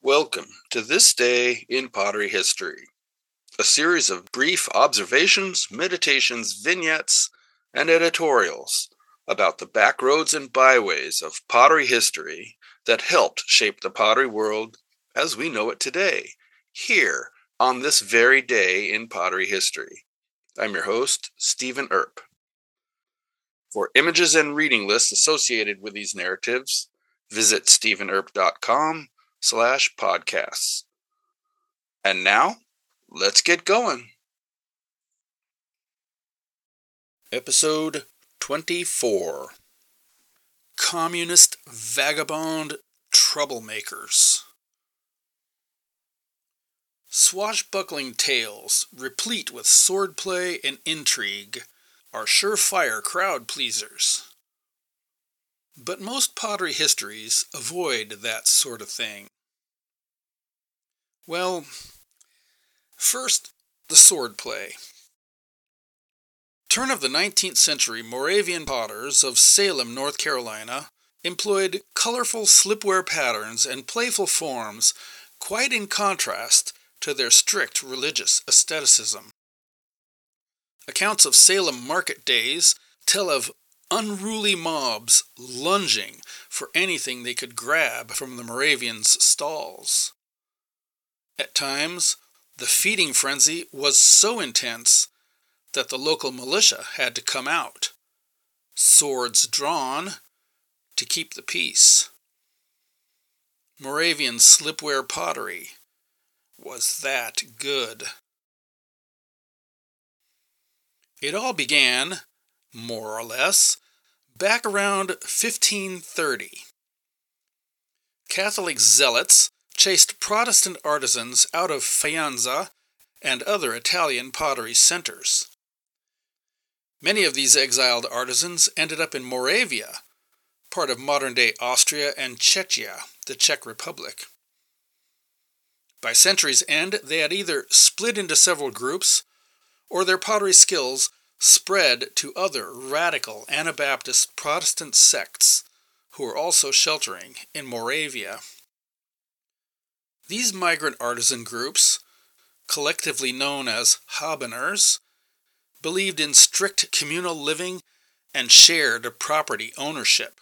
Welcome to This Day in Pottery History, a series of brief observations, meditations, vignettes, and editorials about the backroads and byways of pottery history that helped shape the pottery world as we know it today, here on this very day in pottery history. I'm your host, Stephen Earp. For images and reading lists associated with these narratives, visit stephenearp.com/podcasts. And now, let's get going. Episode 24. Communist Vagabond Troublemakers. Swashbuckling tales, replete with swordplay and intrigue, are surefire crowd pleasers. But most pottery histories avoid that sort of thing. Well, first, the swordplay. Turn of the 19th century Moravian potters of Salem, North Carolina, employed colorful slipware patterns and playful forms quite in contrast to their strict religious asceticism. Accounts of Salem market days tell of unruly mobs lunging for anything they could grab from the Moravians' stalls. At times, the feeding frenzy was so intense that the local militia had to come out, swords drawn, to keep the peace. Moravian slipware pottery was that good. It all began, more or less, back around 1530. Catholic zealots chased Protestant artisans out of Faenza and other Italian pottery centers. Many of these exiled artisans ended up in Moravia, part of modern-day Austria and Czechia, the Czech Republic. By century's end, they had either split into several groups, or their pottery skills spread to other radical Anabaptist Protestant sects who were also sheltering in Moravia. These migrant artisan groups, collectively known as Habeners, believed in strict communal living and shared property ownership.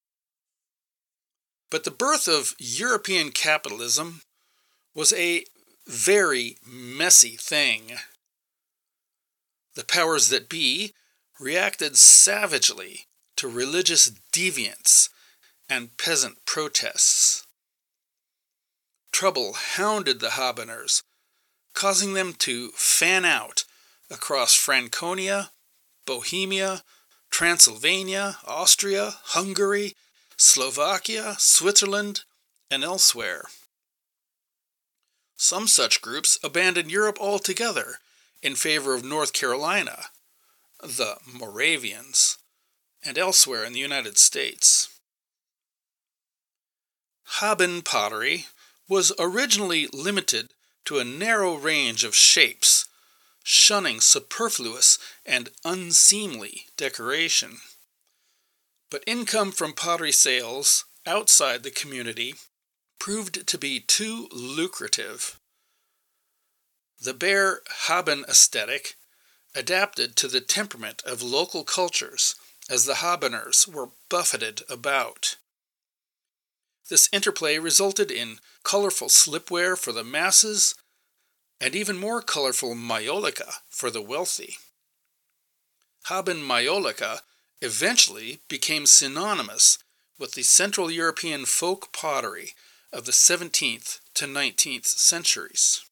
But the birth of European capitalism was a very messy thing. The powers that be reacted savagely to religious deviance and peasant protests. Trouble hounded the Habeners, causing them to fan out across Franconia, Bohemia, Transylvania, Austria, Hungary, Slovakia, Switzerland, and elsewhere. Some such groups abandoned Europe altogether in favor of North Carolina, the Moravians, and elsewhere in the United States. Haben pottery was originally limited to a narrow range of shapes, shunning superfluous and unseemly decoration. But income from pottery sales outside the community proved to be too lucrative. The bare Haben aesthetic adapted to the temperament of local cultures as the Habeners were buffeted about. This interplay resulted in colorful slipware for the masses and even more colorful maiolica for the wealthy. Haben maiolica eventually became synonymous with the Central European folk pottery of the 17th to 19th centuries.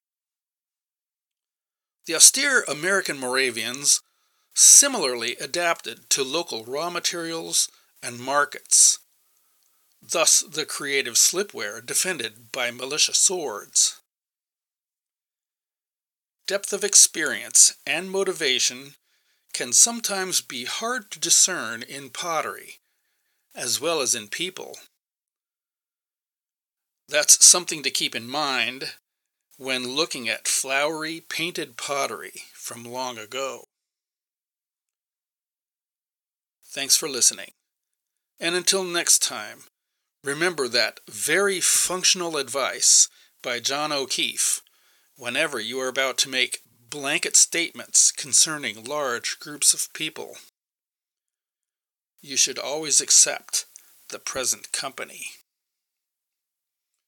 The austere American Moravians similarly adapted to local raw materials and markets, thus the creative slipware defended by militia swords. Depth of experience and motivation can sometimes be hard to discern in pottery, as well as in people. That's something to keep in mind when looking at flowery painted pottery from long ago. Thanks for listening, and until next time, Remember that very functional advice by John O'Keefe whenever you are about to make blanket statements concerning large groups of people. You should always accept the present company.